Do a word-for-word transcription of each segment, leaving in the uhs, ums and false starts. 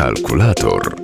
Kalkulator.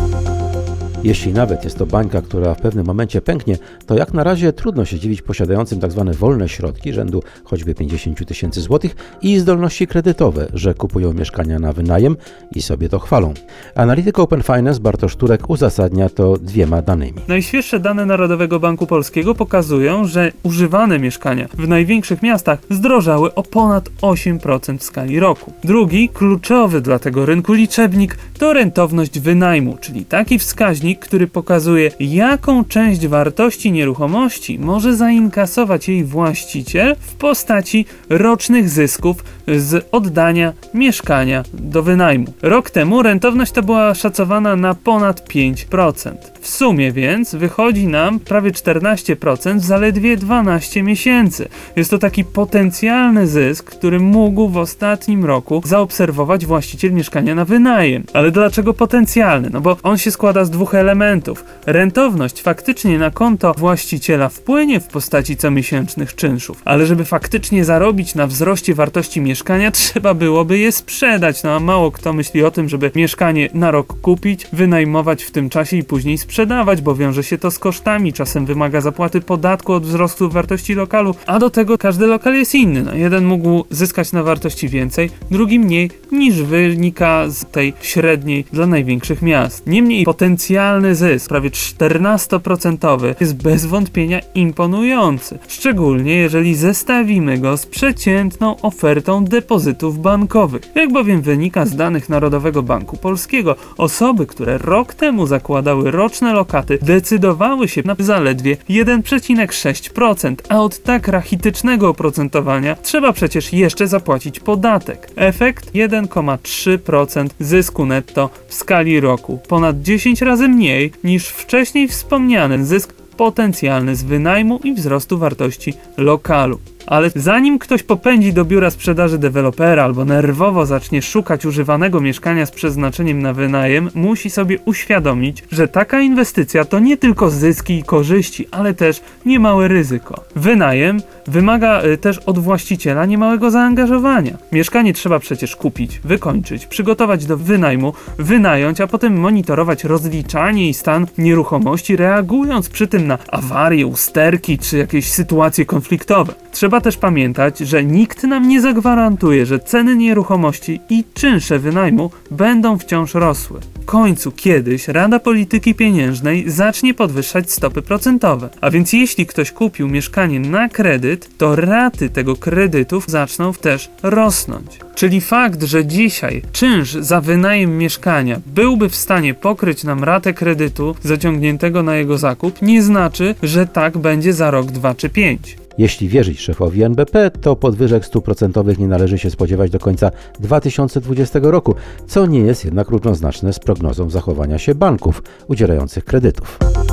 Jeśli nawet jest to bańka, która w pewnym momencie pęknie, to jak na razie trudno się dziwić posiadającym tzw. wolne środki rzędu choćby pięćdziesiąt tysięcy złotych i zdolności kredytowe, że kupują mieszkania na wynajem i sobie to chwalą. Analityk Open Finance Bartosz Turek uzasadnia to dwiema danymi. Najświeższe dane Narodowego Banku Polskiego pokazują, że używane mieszkania w największych miastach zdrożały o ponad osiem procent w skali roku. Drugi, kluczowy dla tego rynku liczebnik to rentowność wynajmu, czyli taki wskaźnik, który pokazuje, jaką część wartości nieruchomości może zainkasować jej właściciel w postaci rocznych zysków z oddania mieszkania do wynajmu. Rok temu rentowność ta była szacowana na ponad pięć procent. W sumie więc wychodzi nam prawie czternaście procent w zaledwie dwanaście miesięcy. Jest to taki potencjalny zysk, który mógł w ostatnim roku zaobserwować właściciel mieszkania na wynajem. Ale dlaczego potencjalny? No bo on się składa z dwóch elementów. Rentowność faktycznie na konto właściciela wpłynie w postaci comiesięcznych czynszów, ale żeby faktycznie zarobić na wzroście wartości mieszkania, trzeba byłoby je sprzedać. No a mało kto myśli o tym, żeby mieszkanie na rok kupić, wynajmować w tym czasie i później sprzedawać, bo wiąże się to z kosztami, czasem wymaga zapłaty podatku od wzrostu wartości lokalu, a do tego każdy lokal jest inny. No, jeden mógł zyskać na wartości więcej, drugi mniej, niż wynika z tej średniej dla największych miast. Niemniej potencjalny zysk, prawie czternaście procent, jest bez wątpienia imponujący, szczególnie jeżeli zestawimy go z przeciętną ofertą depozytów bankowych. Jak bowiem wynika z danych Narodowego Banku Polskiego, osoby, które rok temu zakładały roczne lokaty, decydowały się na zaledwie jeden przecinek sześć procent, a od tak rachitycznego oprocentowania trzeba przecież jeszcze zapłacić podatek. Efekt jeden przecinek trzy procent zysku netto w skali roku, ponad dziesięć razy mniej niż wcześniej wspomniany zysk potencjalny z wynajmu i wzrostu wartości lokalu. Ale zanim ktoś popędzi do biura sprzedaży dewelopera albo nerwowo zacznie szukać używanego mieszkania z przeznaczeniem na wynajem, musi sobie uświadomić, że taka inwestycja to nie tylko zyski i korzyści, ale też niemałe ryzyko. Wynajem wymaga y, też od właściciela niemałego zaangażowania. Mieszkanie trzeba przecież kupić, wykończyć, przygotować do wynajmu, wynająć, a potem monitorować rozliczanie i stan nieruchomości, reagując przy tym na awarie, usterki czy jakieś sytuacje konfliktowe. Trzeba też pamiętać, że nikt nam nie zagwarantuje, że ceny nieruchomości i czynsze wynajmu będą wciąż rosły. W końcu kiedyś Rada Polityki Pieniężnej zacznie podwyższać stopy procentowe. A więc jeśli ktoś kupił mieszkanie na kredyt, to raty tego kredytów zaczną też rosnąć. Czyli fakt, że dzisiaj czynsz za wynajem mieszkania byłby w stanie pokryć nam ratę kredytu zaciągniętego na jego zakup, nie znaczy, że tak będzie za rok, dwa czy pięć. Jeśli wierzyć szefowi N B P, to podwyżek stóp procentowych nie należy się spodziewać do końca dwa tysiące dwudziestego roku, co nie jest jednak równoznaczne z prognozą zachowania się banków udzielających kredytów.